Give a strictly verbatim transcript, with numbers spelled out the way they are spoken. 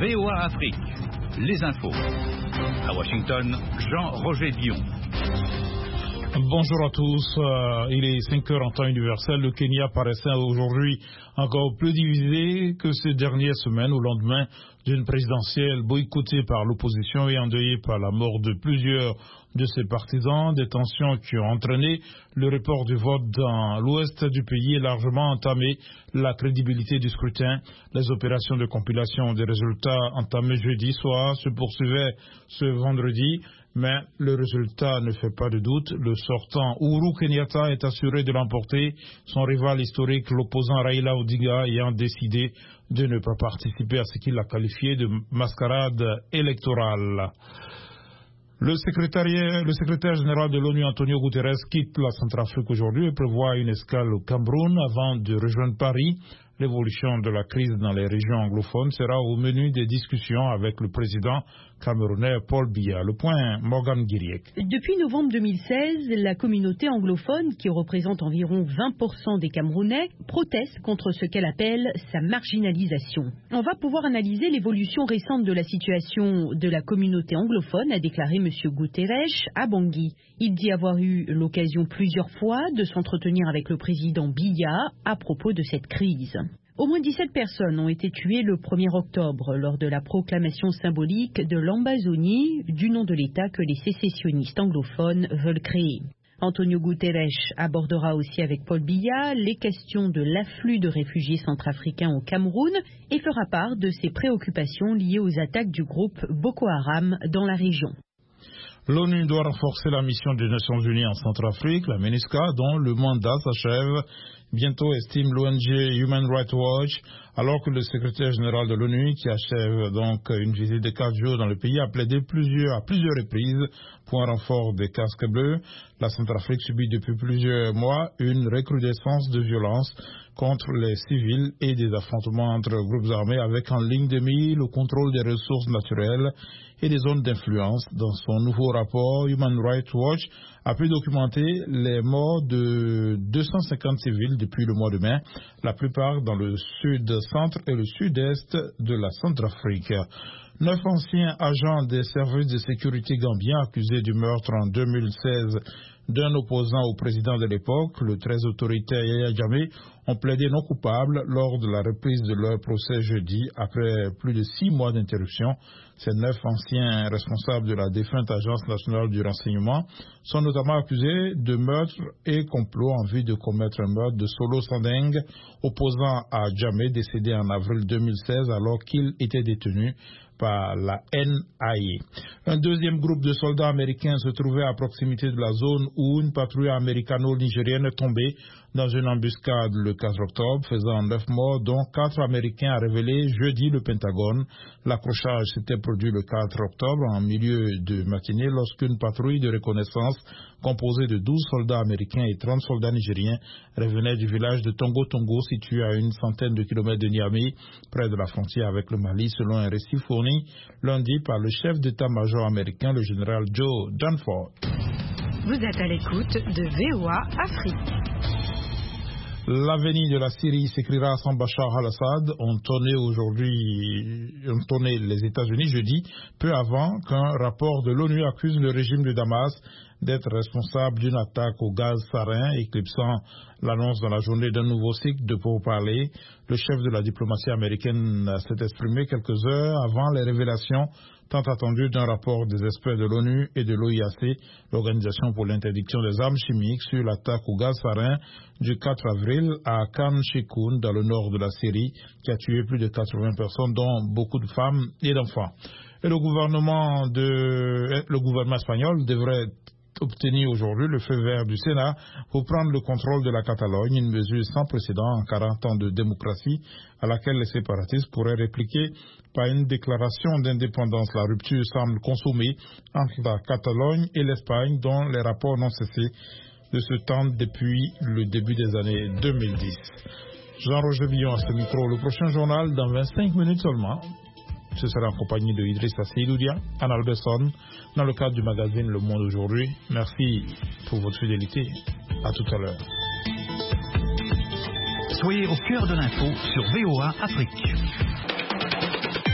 V O A Afrique, les infos. À Washington, Jean-Roger Dion. Bonjour à tous, euh, il est cinq heures en temps universel. Le Kenya paraissait aujourd'hui encore plus divisé que ces dernières semaines au lendemain d'une présidentielle boycottée par l'opposition et endeuillée par la mort de plusieurs de ses partisans, des tensions qui ont entraîné le report du vote dans l'ouest du pays et largement entamé la crédibilité du scrutin. Les opérations de compilation des résultats entamées jeudi soir se poursuivaient ce vendredi, mais le résultat ne fait pas de doute. Le sortant Uhuru Kenyatta est assuré de l'emporter, son rival historique, l'opposant Raila Odinga, ayant décidé de ne pas participer à ce qu'il a qualifié de mascarade électorale. Le, le secrétaire général de l'ONU, Antonio Guterres, quitte la Centrafrique aujourd'hui et prévoit une escale au Cameroun avant de rejoindre Paris. L'évolution de la crise dans les régions anglophones sera au menu des discussions avec le président camerounais Paul Biya. Le point, Morgan Guiriek. Depuis novembre deux mille seize, la communauté anglophone, qui représente environ vingt pour cent des Camerounais, proteste contre ce qu'elle appelle sa marginalisation. On va pouvoir analyser l'évolution récente de la situation de la communauté anglophone, a déclaré M. Guterres à Bangui. Il dit avoir eu l'occasion plusieurs fois de s'entretenir avec le président Biya à propos de cette crise. Au moins dix-sept personnes ont été tuées le premier octobre lors de la proclamation symbolique de l'Ambazonie, du nom de l'État que les sécessionnistes anglophones veulent créer. Antonio Guterres abordera aussi avec Paul Biya les questions de l'afflux de réfugiés centrafricains au Cameroun et fera part de ses préoccupations liées aux attaques du groupe Boko Haram dans la région. L'ONU doit renforcer la mission des Nations Unies en Centrafrique, la MINUSCA, dont le mandat s'achève bientôt, estime l'O N G Human Rights Watch, alors que le secrétaire général de l'ONU, qui achève donc une visite de quatre jours dans le pays, a plaidé plusieurs, à plusieurs reprises pour un renfort des casques bleus. La Centrafrique subit depuis plusieurs mois une recrudescence de violence contre les civils et des affrontements entre groupes armés avec en ligne de mire le contrôle des ressources naturelles et des zones d'influence. Dans son nouveau rapport, Human Rights Watch a pu documenter les morts de deux cent cinquante civils depuis le mois de mai, la plupart dans le sud-centre et le sud-est de la Centrafrique. Neuf anciens agents des services de sécurité gambiens accusés du meurtre en deux mille seize d'un opposant au président de l'époque, le très autoritaire Yaya Jammeh, ont plaidé non coupables lors de la reprise de leur procès jeudi après plus de six mois d'interruption. Ces neuf anciens responsables de la défunte Agence nationale du renseignement sont notamment accusés de meurtre et complot en vue de commettre un meurtre de Solo Sandeng, opposant à Jammeh, décédé en avril deux mille seize alors qu'il était détenu par la N I A. Un deuxième groupe de soldats américains se trouvait à proximité de la zone où une patrouille américano-nigérienne est tombée dans une embuscade le quatre octobre, faisant neuf morts, dont quatre Américains, a révélé jeudi le Pentagone. L'accrochage s'était produit le quatre octobre en milieu de matinée lorsqu'une patrouille de reconnaissance composée de douze soldats américains et trente soldats nigériens revenait du village de Tongo Tongo, situé à une centaine de kilomètres de Niamey, près de la frontière avec le Mali, selon un récit fourni lundi par le chef d'état-major américain, le général Joe Dunford. Vous êtes à l'écoute de V O A Afrique. L'avenir de la Syrie s'écrira sans Bachar al-Assad, ont tonné aujourd'hui, ont tonné les États-Unis jeudi, peu avant qu'un rapport de l'ONU accuse le régime de Damas d'être responsable d'une attaque au gaz sarin, éclipsant l'annonce dans la journée d'un nouveau cycle de pourparlers. Le chef de la diplomatie américaine s'est exprimé quelques heures avant les révélations tant attendues d'un rapport des experts de l'ONU et de l'O I A C, l'Organisation pour l'interdiction des armes chimiques, sur l'attaque au gaz sarin du quatre avril à Khan Sheikhoun, dans le nord de la Syrie, qui a tué plus de quatre-vingts personnes, dont beaucoup de femmes et d'enfants. Et le gouvernement de, le gouvernement espagnol devrait obtenir aujourd'hui le feu vert du Sénat pour prendre le contrôle de la Catalogne, une mesure sans précédent en quarante ans de démocratie à laquelle les séparatistes pourraient répliquer par une déclaration d'indépendance. La rupture semble consommée entre la Catalogne et l'Espagne, dont les rapports n'ont cessé de se tendre depuis le début des années deux mille dix. Jean-Roger Billon à ce micro. Le prochain journal dans vingt-cinq minutes seulement. Ce sera en compagnie de Idrissa Seydoudia, Anna Alberson, dans le cadre du magazine Le Monde aujourd'hui. Merci pour votre fidélité. À tout à l'heure. Soyez au cœur de l'info sur V O A Afrique.